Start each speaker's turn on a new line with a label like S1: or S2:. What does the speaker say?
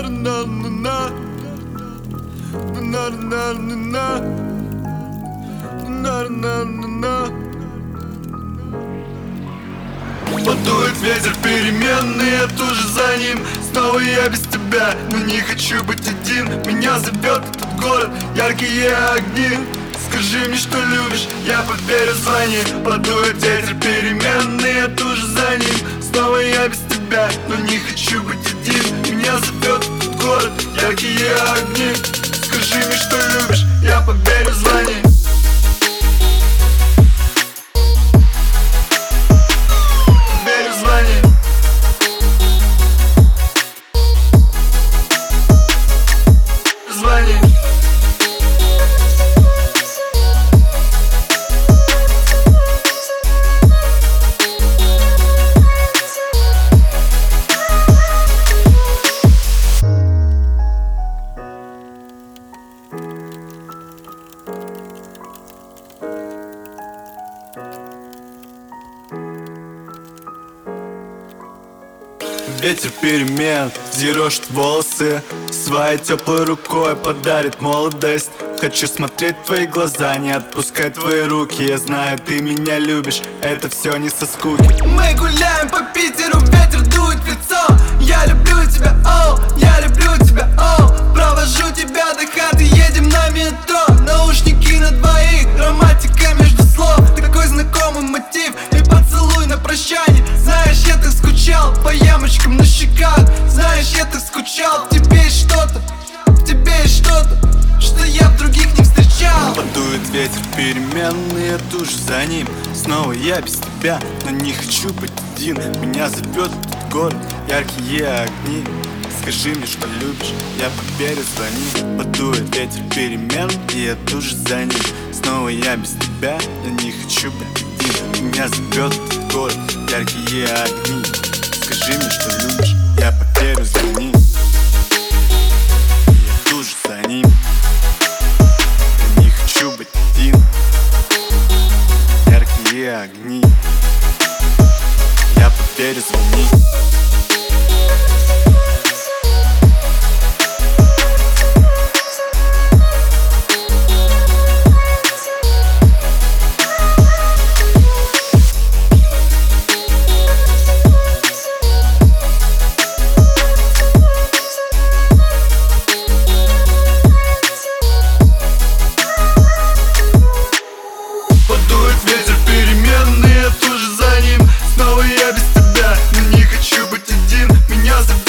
S1: Подует ветер переменный, я тоже за ним. Снова я без тебя, но не хочу быть один. Меня зовет этот город, яркие огни. Скажи мне, что любишь, я поверю звонит. Подует ветер переменный, я тоже за ним. Снова я без тебя, но не хочу быть один. Меня зовет этот город, яркие огни. Скажи мне, что любишь, я поверю звонит. Ветер перемен взъерошит волосы, своей теплой рукой подарит молодость. Хочу смотреть в твои глаза, не отпускать твои руки. Я знаю, ты меня любишь, это все не со скуки.
S2: Мы гуляем по Питеру, ветер дует в лицо. Я люблю тебя, оу, я люблю тебя, оу. Провожу тебя до хаты, едем на метро. Наушники на двоих, романтика между слов. Такой знакомый мотив и поцелуй на прощание. Знаешь, я так скучал по ямочкам на щеках. Знаешь, я так скучал, в тебе есть что-то, в тебе есть что-то, что я в других не встречал.
S1: Подует ветер переменный, я тужу за ним. Снова я без тебя, но не хочу быть один. Меня зовет этот город, яркие огни. Скажи мне, что любишь, я поверю, звони. Подует ветер перемен, и я тужу за ним. Снова я без тебя, но не хочу быть один. Меня зовет этот город, яркие огни. Скажи мне, что любишь, я поверю, звони. Я тужу за ним. Не хочу быть один. Яркие огни. Я поверю, звони. Ветер переменный, я тоже за ним. Снова я без тебя, но не хочу быть один. Меня зовут